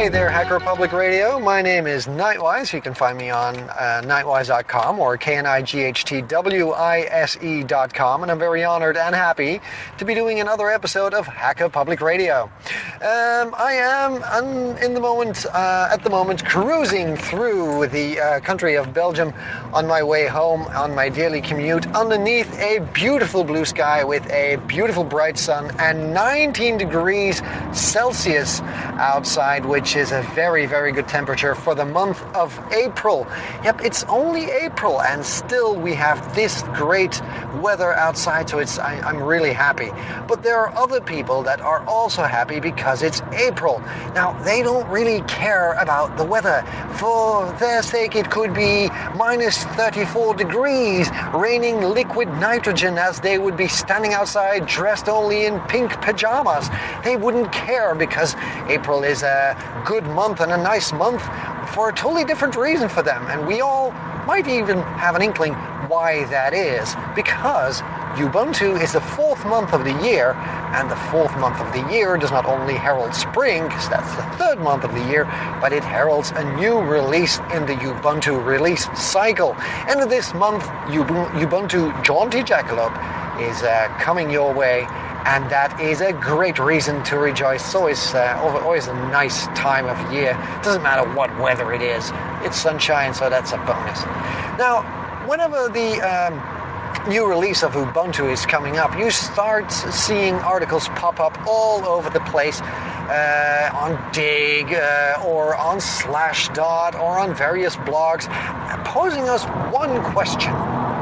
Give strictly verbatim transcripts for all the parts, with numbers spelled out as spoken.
Hey there, Hacker Public Radio. My name is Nightwise. You can find me on uh, nightwise dot com or K N I G H T W I S E dot com, and I'm very honored and happy to be doing another episode of Hacker Public Radio. Um, I am um, in the moment, uh, at the moment, cruising through the uh, country of Belgium on my way home on my daily commute underneath a beautiful blue sky with a beautiful bright sun and nineteen degrees Celsius outside, which is a very, very good temperature for the month of April. Yep, it's only April and still we have this great weather outside, so it's I, I'm really happy. But there are other people that are also happy because it's April. Now, they don't really care about the weather. For their sake, it could be minus thirty-four degrees, raining liquid nitrogen as they would be standing outside dressed only in pink pajamas. They wouldn't care because April is a good month and a nice month for a totally different reason for them. And we all might even have an inkling why that is. Because Ubuntu is the fourth month of the year, and the fourth month of the year does not only herald spring, because that's the third month of the year, but it heralds a new release in the Ubuntu release cycle. And this month, Ubuntu Jaunty Jackalope is uh, coming your way, and that is a great reason to rejoice. It's always, uh, always a nice time of year. Doesn't matter what weather it is. It's sunshine, so that's a bonus. Now, whenever the um, new release of Ubuntu is coming up, you start seeing articles pop up all over the place uh, on Dig uh, or on Slashdot or on various blogs, posing us one question.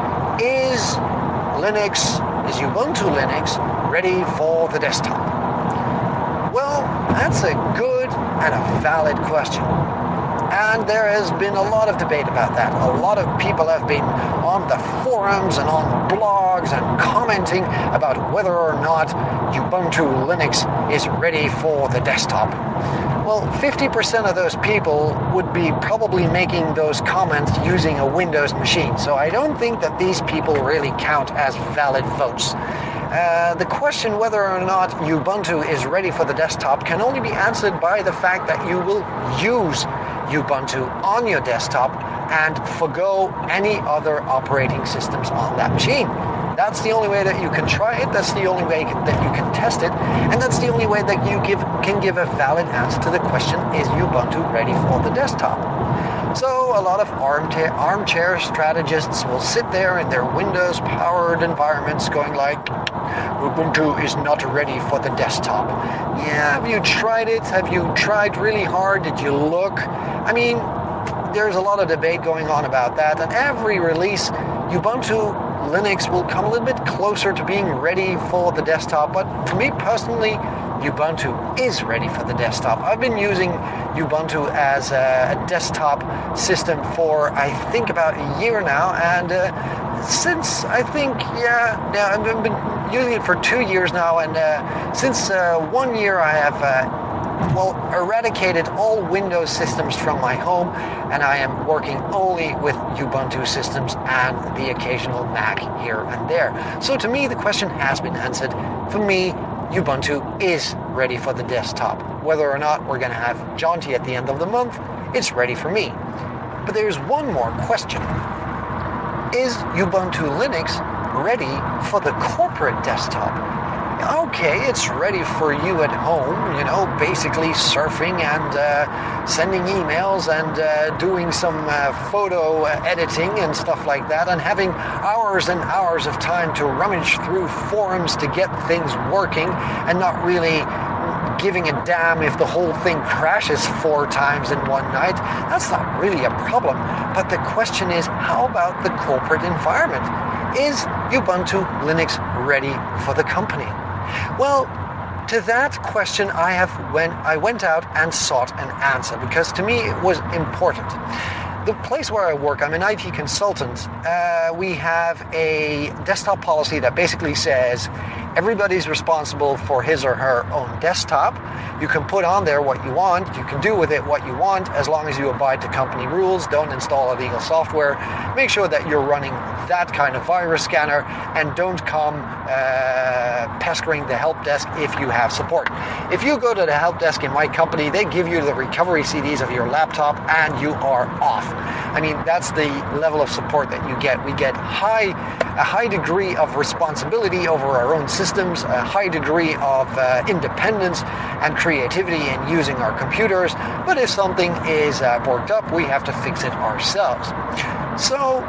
Is Linux, is Ubuntu Linux ready for the desktop? Well, that's a good and a valid question. And there has been a lot of debate about that. A lot of people have been on the forums and on blogs and commenting about whether or not Ubuntu Linux is ready for the desktop. Well, fifty percent of those people would be probably making those comments using a Windows machine. So I don't think that these people really count as valid votes. Uh, the question whether or not Ubuntu is ready for the desktop can only be answered by the fact that you will use Ubuntu on your desktop and forgo any other operating systems on that machine. That's the only way that you can try it, that's the only way that you can test it, and that's the only way that you give, can give a valid answer to the question, is Ubuntu ready for the desktop? So a lot of armchair, armchair strategists will sit there in their Windows-powered environments going like, Ubuntu is not ready for the desktop. Yeah, have you tried it? Have you tried really hard? Did you look? I mean, there's a lot of debate going on about that, and every release, Ubuntu Linux will come a little bit closer to being ready for the desktop, but for me personally, Ubuntu is ready for the desktop. I've been using Ubuntu as a, a desktop system for, I think, about a year now, and uh, since, I think, yeah, yeah, I've been, been using it for two years now, and uh, since uh, one year I have uh, well, eradicated all Windows systems from my home, and I am working only with Ubuntu systems and the occasional Mac here and there. So to me, the question has been answered. For me, Ubuntu is ready for the desktop. Whether or not we're going to have Jaunty at the end of the month, it's ready for me. But there's one more question. Is Ubuntu Linux ready for the corporate desktop? Okay, it's ready for you at home, you know, basically surfing and uh, sending emails and uh, doing some uh, photo editing and stuff like that, and having hours and hours of time to rummage through forums to get things working and not really giving a damn if the whole thing crashes four times in one night. That's not really a problem. But the question is, how about the corporate environment? Is Ubuntu Linux ready for the company? Well, to that question, I have when I went out and sought an answer, because to me it was important. The place where I work, I'm an I T consultant, uh, we have a desktop policy that basically says everybody's responsible for his or her own desktop. You can put on there what you want. You can do with it what you want as long as you abide to company rules. Don't install illegal software. Make sure that you're running that kind of virus scanner, and don't come uh, pestering the help desk if you have support. If you go to the help desk in my company, they give you the recovery C Ds of your laptop and you are off. I mean, that's the level of support that you get. We get high, a high degree of responsibility over our own systems, a high degree of uh, independence and creativity in using our computers. But if something is uh, borked up, we have to fix it ourselves. So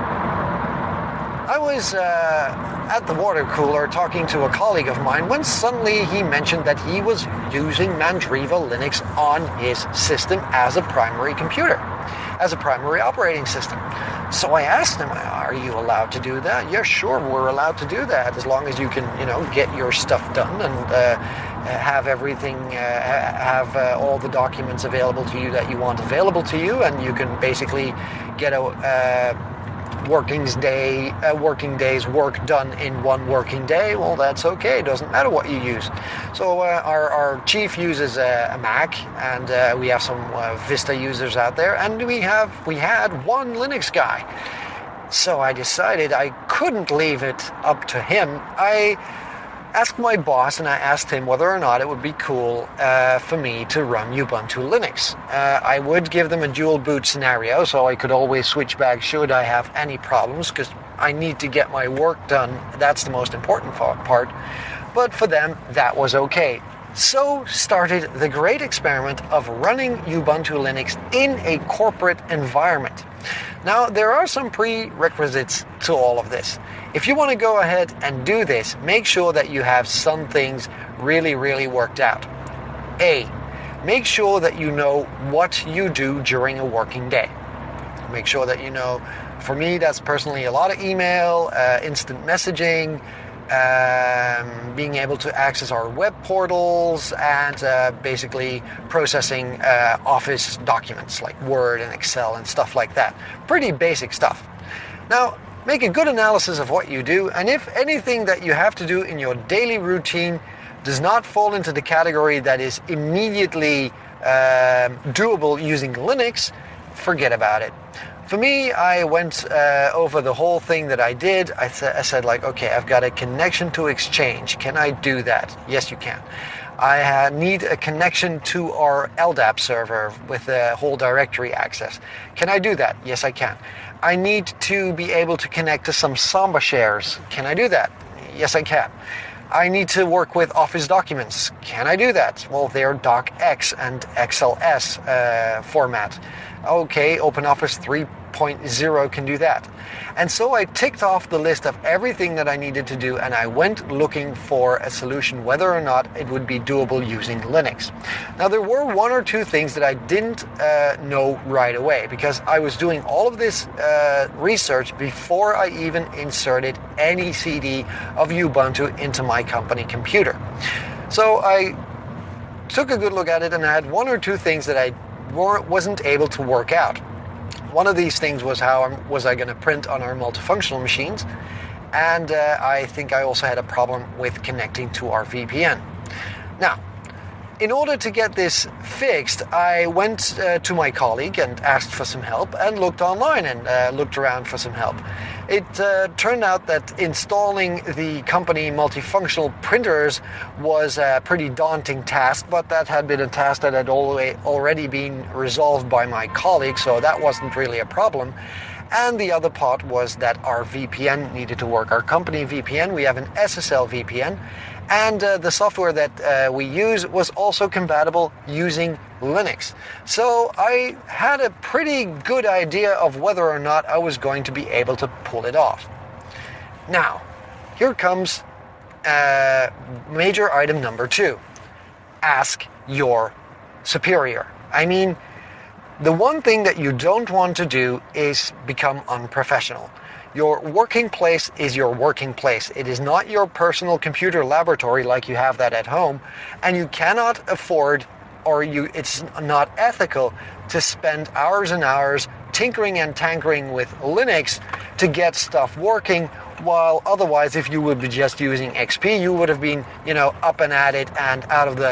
I was uh, at the water cooler talking to a colleague of mine when suddenly he mentioned that he was using Mandriva Linux on his system as a primary computer, as a primary operating system. So I asked him, are you allowed to do that? Yeah, sure, we're allowed to do that as long as you can, you know, get your stuff done and uh, have everything, uh, have uh, all the documents available to you that you want available to you, and you can basically get a uh, working day, uh, working day's work done in one working day. Well, that's okay. It doesn't matter what you use. So uh, our, our chief uses a, a Mac, and uh, we have some uh, Vista users out there, and we have we had one Linux guy. So I decided I couldn't leave it up to him. I asked my boss, and I asked him whether or not it would be cool uh, for me to run Ubuntu Linux. Uh, I would give them a dual boot scenario, so I could always switch back should I have any problems, because I need to get my work done. That's the most important part. But for them, that was okay. So started the great experiment of running Ubuntu Linux in a corporate environment. Now, there are some prerequisites to all of this. If you want to go ahead and do this, make sure that you have some things really, really worked out. A, make sure that you know what you do during a working day. Make sure that you know, for me, that's personally a lot of email, uh, instant messaging, um, being able to access our web portals, and uh, basically processing uh, Office documents like Word and Excel and stuff like that. Pretty basic stuff. Now, make a good analysis of what you do, and if anything that you have to do in your daily routine does not fall into the category that is immediately uh, doable using Linux, forget about it. For me, I went uh, over the whole thing that I did. I, th- I said, like, okay, I've got a connection to Exchange. Can I do that? Yes, you can. I uh, need a connection to our L D A P server with a whole directory access. Can I do that? Yes, I can. I need to be able to connect to some Samba shares. Can I do that? Yes, I can. I need to work with Office documents. Can I do that? Well, they're docx and X L S uh, format. Okay, OpenOffice three point oh can do that. And so I ticked off the list of everything that I needed to do, and I went looking for a solution whether or not it would be doable using Linux. Now, there were one or two things that I didn't uh, know right away, because I was doing all of this uh, research before I even inserted any C D of Ubuntu into my company computer. So I took a good look at it, and I had one or two things that I weren't, wasn't able to work out. One of these things was how I'm, was I going to print on our multifunctional machines, and uh, I think I also had a problem with connecting to our V P N. Now, in order to get this fixed, I went uh, to my colleague and asked for some help, and looked online and uh, looked around for some help. It uh, turned out that installing the company multifunctional printers was a pretty daunting task, but that had been a task that had already been resolved by my colleague, so that wasn't really a problem. And the other part was that our V P N needed to work. Our company V P N, we have an S S L V P N, and uh, the software that uh, we use was also compatible using Linux. So I had a pretty good idea of whether or not I was going to be able to pull it off. Now, here comes uh, major item number two. Ask your superior. I mean, the one thing that you don't want to do is become unprofessional. Your working place is your working place. It is not your personal computer laboratory like you have that at home, and you cannot afford, or you it's not ethical to spend hours and hours tinkering and tankering with Linux to get stuff working, while otherwise if you would be just using X P, you would have been, you know, up and at it and out of the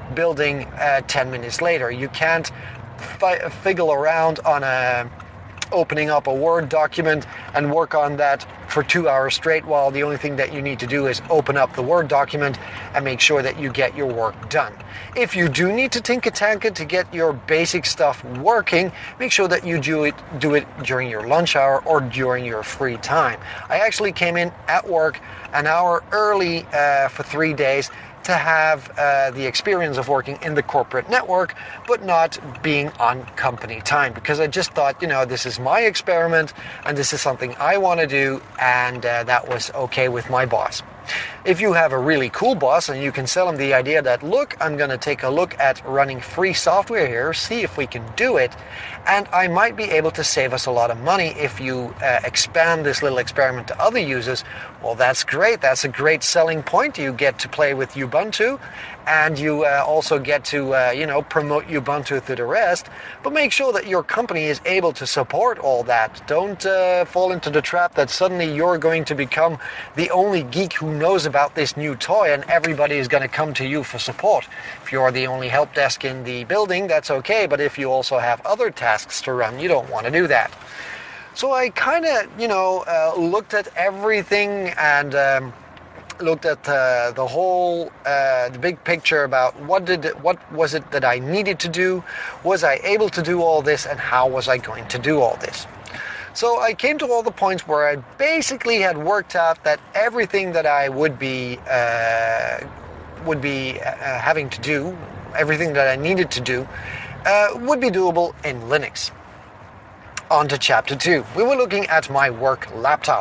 building uh, ten minutes later. You can't fi- figgle around on a opening up a Word document and work on that for two hours straight while the only thing that you need to do is open up the Word document and make sure that you get your work done. If you do need to tinker tanker to get your basic stuff working, make sure that you do it, do it during your lunch hour or during your free time. I actually came in at work an hour early uh, for three days to have uh, the experience of working in the corporate network, but not being on company time, because I just thought, you know, this is my experiment and this is something I want to do, and uh, that was okay with my boss. If you have a really cool boss and you can sell him the idea that, look, I'm going to take a look at running free software here, see if we can do it, and I might be able to save us a lot of money if you uh, expand this little experiment to other users, well, that's great. That's a great selling point. You get to play with Ubuntu, and you uh, also get to, uh, you know, promote Ubuntu to the rest, but make sure that your company is able to support all that. Don't uh, fall into the trap that suddenly you're going to become the only geek who knows about this new toy and everybody is going to come to you for support. If you're the only help desk in the building, that's okay, but if you also have other tasks to run, you don't want to do that. So I kind of, you know, uh, looked at everything and um, looked at uh, the whole, uh, the big picture about what did it, what was it that I needed to do, was I able to do all this, and how was I going to do all this. So I came to all the points where I basically had worked out that everything that I would be uh, would be uh, having to do, everything that I needed to do, uh, would be doable in Linux. On to chapter two. We were looking at my work laptop.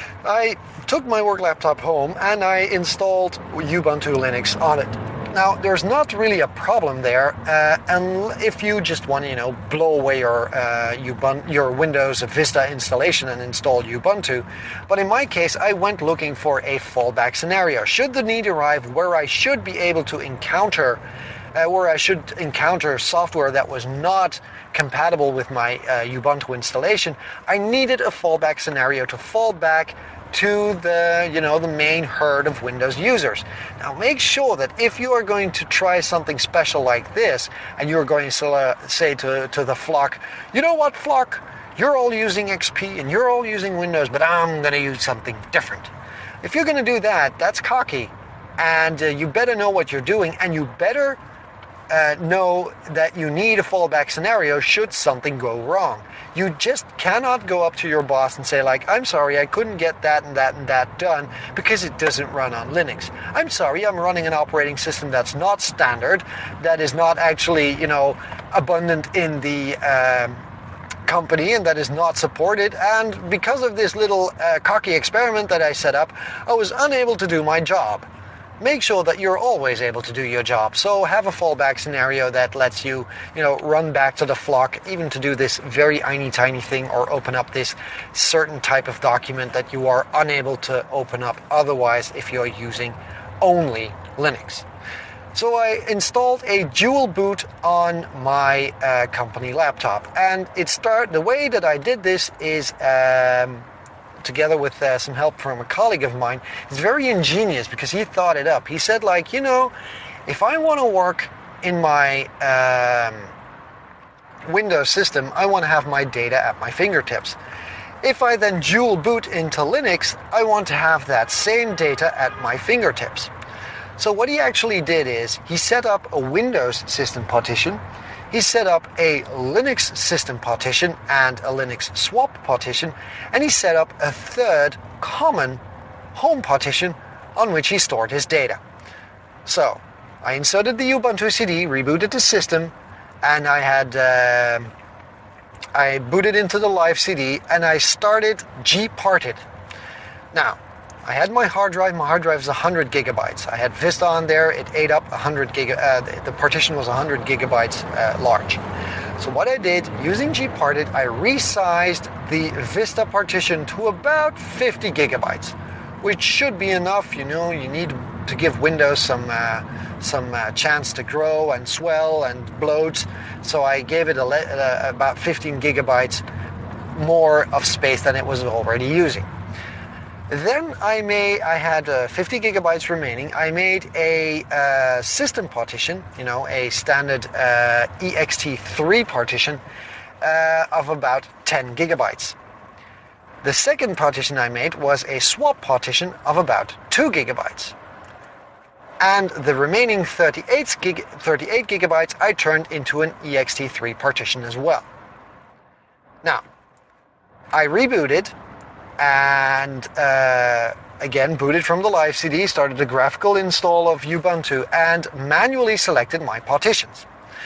I took my work laptop home and I installed Ubuntu Linux on it. Now, there's not really a problem there, uh, and if you just want to, you know, blow away your uh, Ubuntu, your Windows Vista installation and install Ubuntu. But in my case, I went looking for a fallback scenario. Should the need arrive where I should be able to encounter Uh, where I should encounter software that was not compatible with my uh, Ubuntu installation, I needed a fallback scenario to fall back to the, you know, the main herd of Windows users. Now make sure that if you are going to try something special like this, and you're going to uh, say to, to the flock, you know what, flock, you're all using X P and you're all using Windows, but I'm going to use something different. If you're going to do that, that's cocky, and uh, you better know what you're doing, and you better Uh, know that you need a fallback scenario should something go wrong. You just cannot go up to your boss and say, like, I'm sorry, I couldn't get that and that and that done because it doesn't run on Linux. I'm sorry, I'm running an operating system that's not standard, that is not actually, you know, abundant in the um, company and that is not supported, and because of this little uh, cocky experiment that I set up, I was unable to do my job. Make sure that you're always able to do your job. So have a fallback scenario that lets you, you know, run back to the flock, even to do this very tiny, tiny thing, or open up this certain type of document that you are unable to open up otherwise if you're using only Linux. So I installed a dual boot on my uh, company laptop, and it start the way that I did this is. Um, together with uh, some help from a colleague of mine. It's very ingenious because he thought it up. He said, like, you know, if I want to work in my um, Windows system, I want to have my data at my fingertips. If I then dual boot into Linux, I want to have that same data at my fingertips. So what he actually did is he set up a Windows system partition, he set up a Linux system partition and a Linux swap partition, and he set up a third common home partition on which he stored his data. So I inserted the Ubuntu C D, rebooted the system, and I had uh, I booted into the live C D and I started gparted. Now, I had my hard drive. My hard drive is one hundred gigabytes. I had Vista on there. It ate up one hundred gig. Uh, the partition was one hundred gigabytes uh, large. So what I did, using gparted, I resized the Vista partition to about fifty gigabytes, which should be enough. You know, you need to give Windows some uh, some uh, chance to grow and swell and bloat. So I gave it a le- uh, about fifteen gigabytes more of space than it was already using. Then I made, I had uh, fifty gigabytes remaining. I made a uh, system partition, you know, a standard uh, E X T three partition uh, of about ten gigabytes. The second partition I made was a swap partition of about two gigabytes. And the remaining thirty-eight, gig, thirty-eight gigabytes I turned into an E X T three partition as well. Now, I rebooted and uh, again booted from the live C D, started the graphical install of Ubuntu and manually selected my partitions.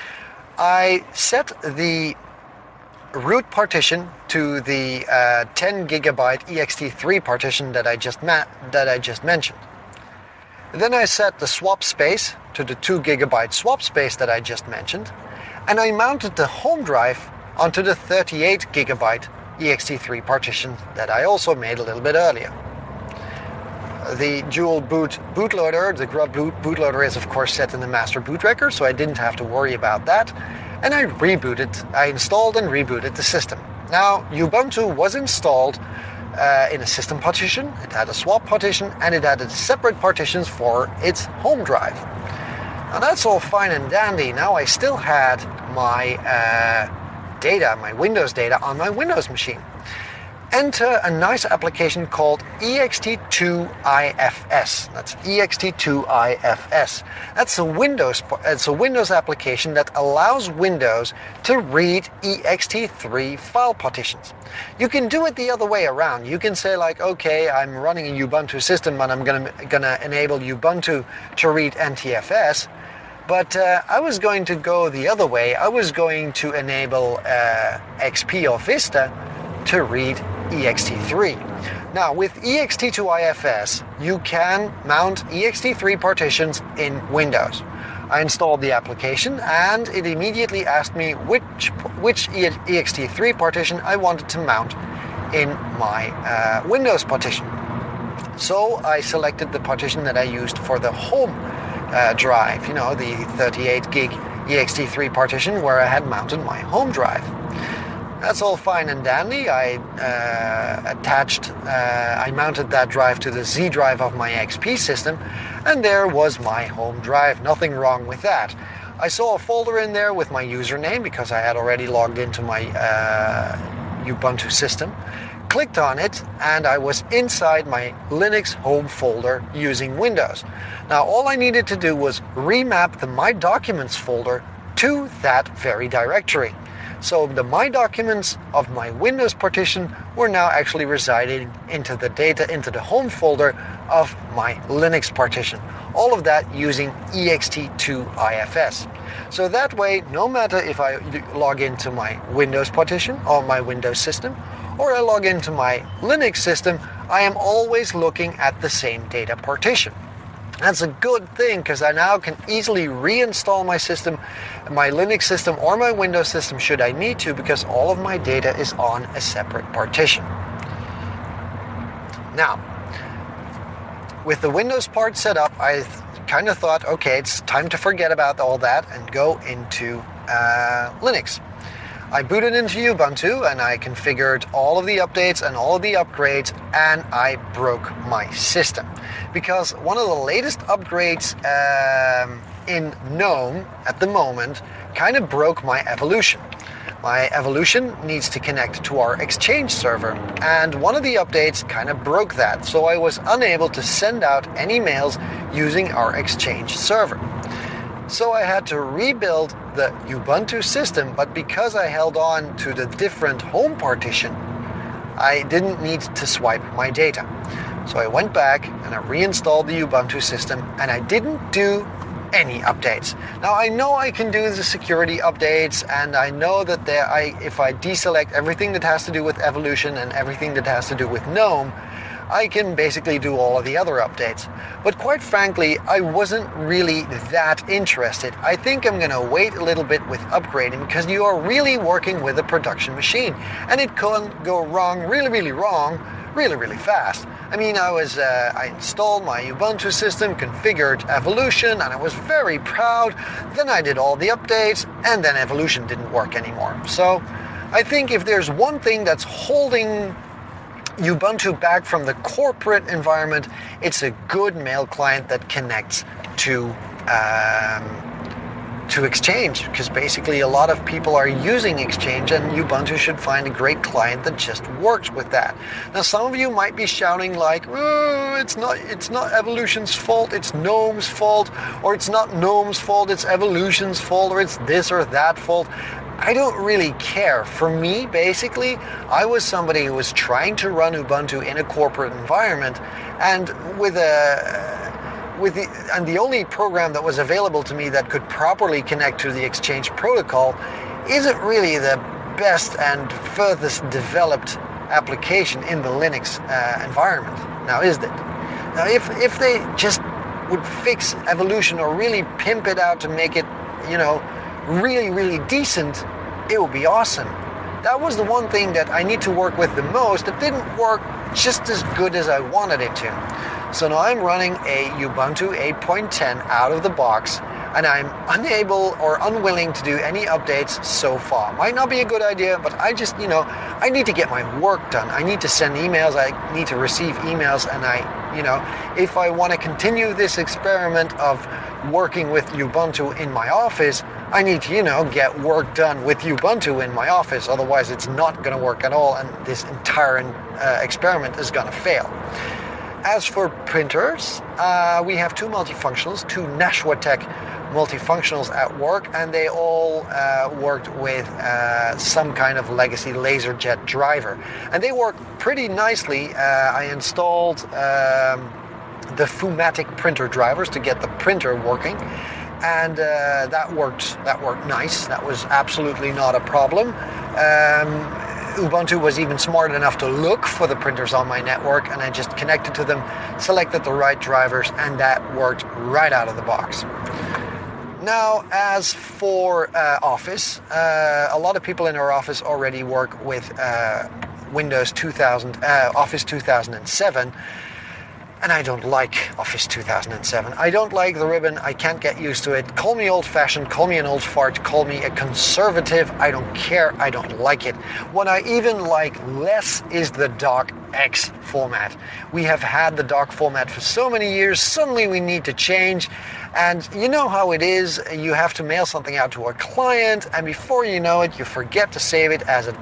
I set the root partition to the uh, ten gigabyte E X T three partition that I just ma- that I just mentioned. Then I set the swap space to the two gigabyte swap space that I just mentioned, and I mounted the home drive onto the thirty-eight gigabyte E X T three partition that I also made a little bit earlier. The dual boot bootloader, the Grub boot bootloader is of course set in the master boot record, so I didn't have to worry about that. And I rebooted, I installed and rebooted the system. Now, Ubuntu was installed uh, in a system partition, it had a swap partition, and it had separate partitions for its home drive. Now that's all fine and dandy. Now I still had my uh, data, my Windows data on my Windows machine. Enter a nice application called E X T two I F S. That's E X T two I F S. That's a Windows, it's a Windows application that allows Windows to read E X T three file partitions. You can do it the other way around. You can say like, okay, I'm running a Ubuntu system and I'm gonna, gonna enable Ubuntu to read N T F S. But uh, I was going to go the other way. I was going to enable uh, X P or Vista to read E X T three. Now with E X T two I F S, you can mount E X T three partitions in Windows. I installed the application and it immediately asked me which, which E X T three partition I wanted to mount in my uh, Windows partition. So I selected the partition that I used for the home uh, drive, you know, the thirty-eight gig E X T three partition where I had mounted my home drive. That's all fine and dandy. I uh, attached, uh, I mounted that drive to the Z drive of my X P system, and there was my home drive. Nothing wrong with that. I saw a folder in there with my username because I had already logged into my uh, Ubuntu system. Clicked on it, and I was inside my Linux home folder using Windows. Now, all I needed to do was remap the My Documents folder to that very directory. So the My Documents of my Windows partition were now actually residing into the data, into the home folder of my Linux partition. All of that using E X T two I F S. So that way, no matter if I log into my Windows partition or my Windows system, or I log into my Linux system, I am always looking at the same data partition. That's a good thing because I now can easily reinstall my system, my Linux system or my Windows system should I need to, because all of my data is on a separate partition. Now, with the Windows part set up, I kind of thought, okay, it's time to forget about all that and go into uh, Linux. I booted into Ubuntu and I configured all of the updates and all of the upgrades, and I broke my system. Because one of the latest upgrades um, in GNOME at the moment kind of broke my evolution. My evolution needs to connect to our Exchange server, and one of the updates kind of broke that, so I was unable to send out any mails using our Exchange server. So I had to rebuild the Ubuntu system, but because I held on to the different home partition, I didn't need to swipe my data. So I went back and I reinstalled the Ubuntu system, and I didn't do any updates. Now I know I can do the security updates, and I know that there, I, if I deselect everything that has to do with evolution and everything that has to do with GNOME, I can basically do all of the other updates. But quite frankly, I wasn't really that interested. I think I'm going to wait a little bit with upgrading because you are really working with a production machine, and it can go wrong, really, really wrong, really, really fast. I mean, I was uh, I installed my Ubuntu system, configured Evolution, and I was very proud. Then I did all the updates, and then Evolution didn't work anymore. So I think if there's one thing that's holding Ubuntu back from the corporate environment, it's a good mail client that connects to um, to Exchange, because basically a lot of people are using Exchange, and Ubuntu should find a great client that just works with that. Now, some of you might be shouting like, oh, it's not it's not Evolution's fault, it's GNOME's fault, or it's not GNOME's fault, it's Evolution's fault, or it's this or that fault. I don't really care. For me, basically, I was somebody who was trying to run Ubuntu in a corporate environment, and with a with the and the only program that was available to me that could properly connect to the Exchange protocol isn't really the best and furthest developed application in the Linux uh, environment. Now, is it? Now, if if they just would fix Evolution or really pimp it out to make it, you know, really, really decent, it would be awesome. That was the one thing that I need to work with the most that didn't work just as good as I wanted it to. So now I'm running a Ubuntu eight point ten out of the box, and I'm unable or unwilling to do any updates so far. Might not be a good idea, but I just, you know, I need to get my work done. I need to send emails, I need to receive emails, and I, you know, if I want to continue this experiment of working with Ubuntu in my office, I need to, you know, get work done with Ubuntu in my office. Otherwise, it's not going to work at all, and this entire uh, experiment is going to fail. As for printers, uh, we have two multifunctionals, two Nashwatek multifunctionals at work, and they all uh, worked with uh, some kind of legacy LaserJet driver. And they work pretty nicely. Uh, I installed um, the Fumatic printer drivers to get the printer working, and uh, that worked that worked nice. That was absolutely not a problem. Um, Ubuntu was even smart enough to look for the printers on my network, and I just connected to them, selected the right drivers, and that worked right out of the box. Now, as for uh, Office, uh, a lot of people in our office already work with uh, Windows two thousand, uh, Office two thousand seven, and I don't like Office two thousand seven. I don't like the ribbon. I can't get used to it. Call me old-fashioned, call me an old fart, call me a conservative. I don't care. I don't like it. What I even like less is the docx format. We have had the doc format for so many years. Suddenly we need to change. And you know how it is. You have to mail something out to a client, and before you know it, you forget to save it as a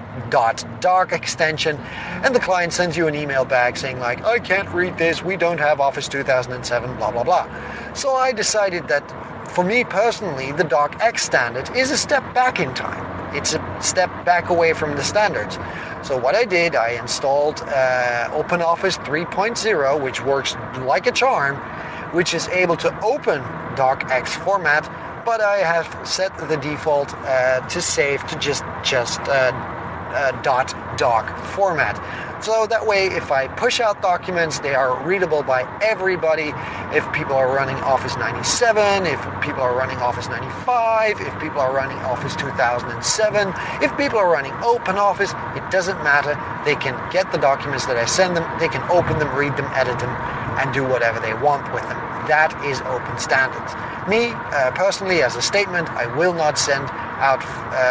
.doc extension, and the client sends you an email back saying like, I can't read this, we don't have Office two thousand seven, blah, blah, blah. So I decided that for me personally, the docx standard is a step back in time. It's a step back away from the standards. So what I did, I installed uh, OpenOffice three point oh, which works like a charm, which is able to open docx format, but I have set the default uh, to save to just just uh, uh, .doc format. So that way, if I push out documents, they are readable by everybody. If people are running Office ninety-seven, if people are running Office ninety-five, if people are running Office two thousand seven, if people are running OpenOffice, it doesn't matter. They can get the documents that I send them, they can open them, read them, edit them, and do whatever they want with them. That is open standards. Me, uh, personally, as a statement, I will not send out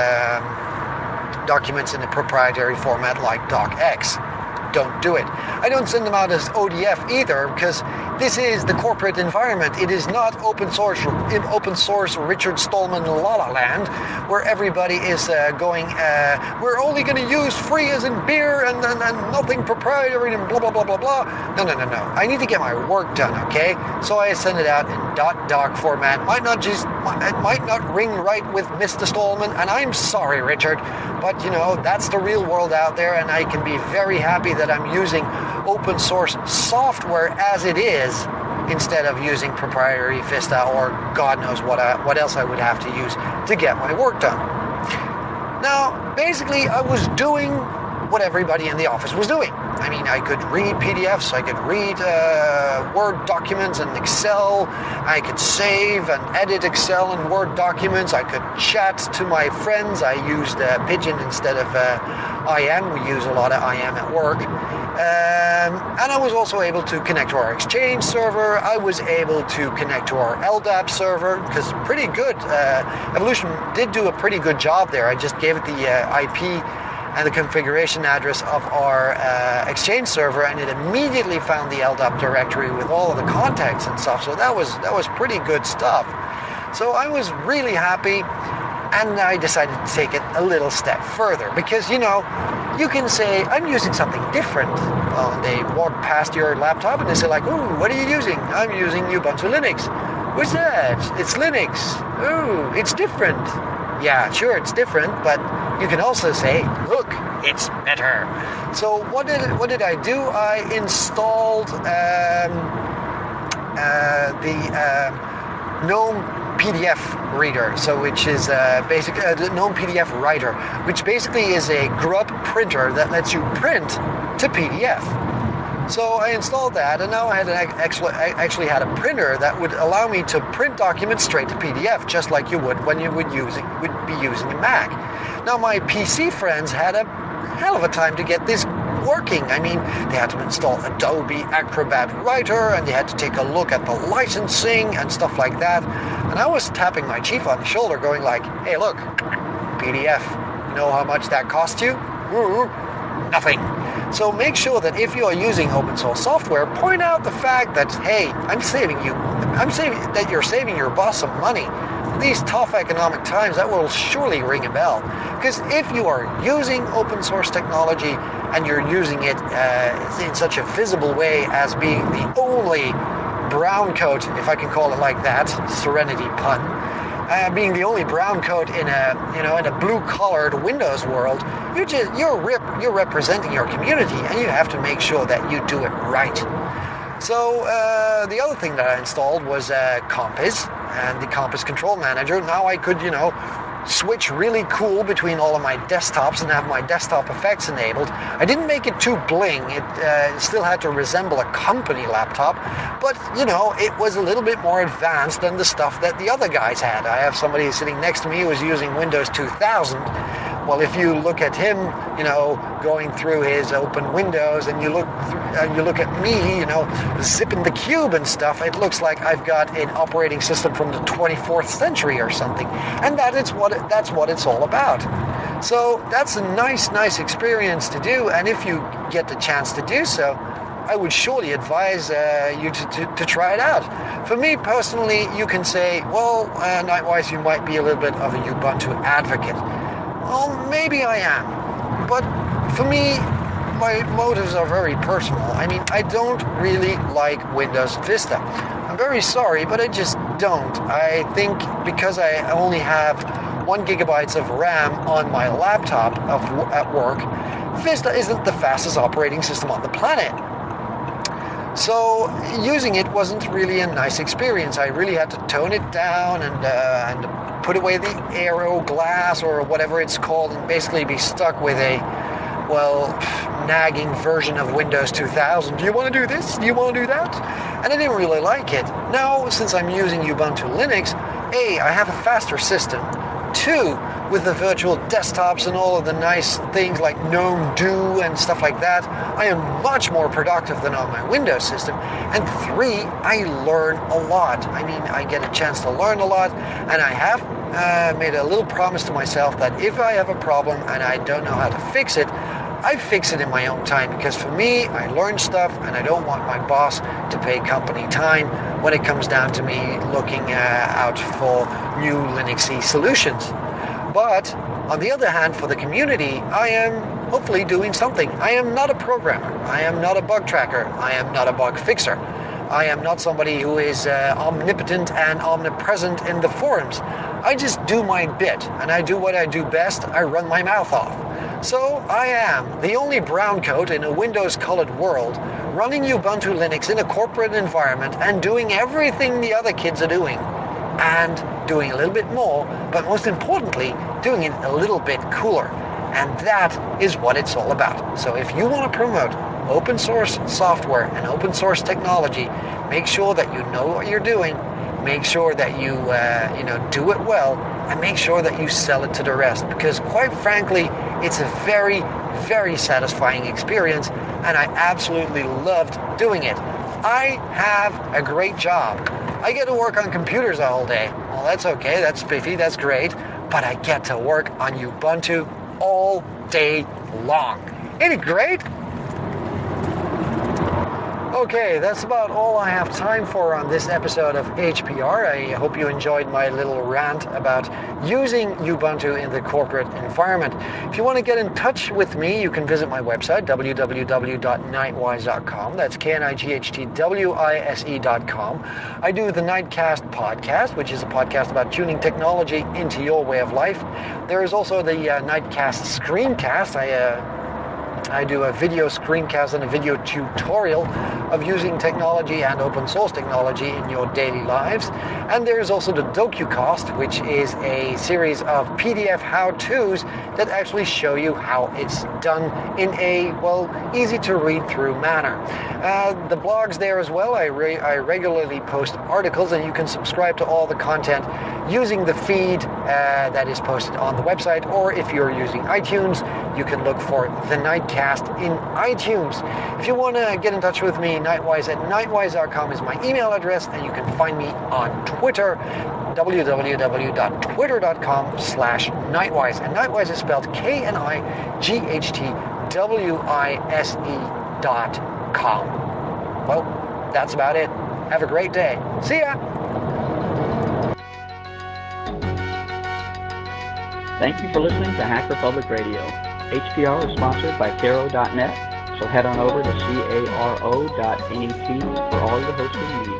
um, documents in a proprietary format like docx. Don't do it. I don't send them out as O D F either, because this is the corporate environment. It is not open source, open source Richard Stallman La La Land, where everybody is uh, going, uh, we're only going to use free as in beer and, and, and nothing proprietary and blah, blah, blah, blah, blah. No, no, no, no. I need to get my work done, okay? So I send it out in .doc format. Might not just, it might not ring right with Mister Stallman, and I'm sorry, Richard, but you know, that's the real world out there, and I can be very happy that I'm using open source software as it is instead of using proprietary Vista or God knows what I, what else I would have to use to get my work done. Now, basically, I was doing what everybody in the office was doing. I mean, I could read P D Fs, I could read uh, Word documents and Excel, I could save and edit Excel and Word documents, I could chat to my friends. I used uh, Pigeon instead of uh, I M. We use a lot of I M at work. Um, and I was also able to connect to our Exchange server. I was able to connect to our L D A P server, because pretty good. Uh, Evolution did do a pretty good job there. I just gave it the uh, I P and the configuration address of our uh, Exchange server, and it immediately found the L D A P directory with all of the contacts and stuff. So that was that was pretty good stuff. So I was really happy, and I decided to take it a little step further because, you know, you can say, I'm using something different. Well, and they walk past your laptop and they say like, ooh, what are you using? I'm using Ubuntu Linux. What's that? It's Linux. Ooh, it's different. Yeah, sure, it's different, but you can also say, look, it's better. So what did what did I do? I installed um, uh, the um, GNOME P D F reader, so which is uh, basic uh, the GNOME P D F writer, which basically is a grub printer that lets you print to P D F. So I installed that, and now I had an actually actually had a printer that would allow me to print documents straight to P D F, just like you would when you would using would be using a Mac. Now my P C friends had a hell of a time to get this working. I mean, they had to install Adobe Acrobat Writer, and they had to take a look at the licensing and stuff like that. And I was tapping my chief on the shoulder, going like, "Hey, look, P D F. You know how much that cost you? Ooh, nothing." So make sure that if you are using open source software, point out the fact that, hey, I'm saving you, I'm saving that you're saving your boss some money. In these tough economic times, that will surely ring a bell. Because if you are using open source technology and you're using it uh, in such a visible way as being the only brown coat, if I can call it like that, Serenity pun, Uh, being the only brown coat in a you know in a blue-collared Windows world, you just you're rep, you're representing your community, and you have to make sure that you do it right. So uh, the other thing that I installed was uh, Compiz and the Compiz Control Manager. Now I could you know switch really cool between all of my desktops and have my desktop effects enabled. I didn't make it too bling. It uh, still had to resemble a company laptop, but you know, it was a little bit more advanced than the stuff that the other guys had. I have somebody sitting next to me who was using Windows two thousand. Well, if you look at him, you know, going through his open windows, and you look through, and you look at me, you know, zipping the cube and stuff, it looks like I've got an operating system from the twenty-fourth century or something. And that is what it, that's what it's all about. So that's a nice, nice experience to do. And if you get the chance to do so, I would surely advise uh, you to, to, to try it out. For me personally, you can say, well, uh, Nightwise, you might be a little bit of a Ubuntu advocate. Well, maybe I am. But for me, my motives are very personal. I mean, I don't really like Windows Vista. I'm very sorry, but I just don't. I think because I only have one gigabytes of RAM on my laptop of, at work, Vista isn't the fastest operating system on the planet. So using it wasn't really a nice experience. I really had to tone it down and uh, and put away the Aero glass or whatever it's called, and basically be stuck with a, well, nagging version of Windows two thousand. Do you want to do this? Do you want to do that? And I didn't really like it. Now, since I'm using Ubuntu Linux, A, I have a faster system. Two, with the virtual desktops and all of the nice things like GNOME Do and stuff like that, I am much more productive than on my Windows system. And three, I learn a lot. I mean, I get a chance to learn a lot, and I have uh, made a little promise to myself that if I have a problem and I don't know how to fix it, I fix it in my own time, because for me, I learn stuff and I don't want my boss to pay company time when it comes down to me looking uh, out for new Linuxy solutions. But on the other hand, for the community, I am hopefully doing something. I am not a programmer. I am not a bug tracker. I am not a bug fixer. I am not somebody who is uh, omnipotent and omnipresent in the forums. I just do my bit, and I do what I do best. I run my mouth off. So I am the only brown coat in a Windows-colored world, running Ubuntu Linux in a corporate environment and doing everything the other kids are doing, and doing a little bit more, but most importantly, doing it a little bit cooler. And that is what it's all about. So if you want to promote open source software and open source technology, make sure that you know what you're doing, make sure that you uh, you know do it well, and make sure that you sell it to the rest, because quite frankly, it's a very, very satisfying experience, and I absolutely loved doing it. I have a great job. I get to work on computers all day. Well, that's okay, that's spiffy, that's great, but I get to work on Ubuntu all day long. Ain't it great? Okay, that's about all I have time for on this episode of H P R. I hope you enjoyed my little rant about using Ubuntu in the corporate environment. If you want to get in touch with me, you can visit my website, w w w dot nightwise dot com. That's K N I G H T W I S E dot com. I do the Nightcast podcast, which is a podcast about tuning technology into your way of life. There is also the uh, Nightcast screencast. I uh, I do a video screencast and a video tutorial of using technology and open source technology in your daily lives. And there's also the DocuCast, which is a series of P D F how-tos that actually show you how it's done in a, well, easy to read through manner. Uh, the blog's there as well. I, re- I regularly post articles, and you can subscribe to all the content using the feed uh, that is posted on the website, or if you're using iTunes, you can look for the Nightcast in iTunes. If you want to get in touch with me, Nightwise at nightwise dot com is my email address, and you can find me on Twitter, w w w dot twitter dot com slash Nightwise. And Nightwise is spelled K N I G H T W I S E dot com. Well, that's about it. Have a great day. See ya! Thank you for listening to Hacker Public Radio. H P R is sponsored by Caro dot net, so head on over to caro dot net for all your hosting needs.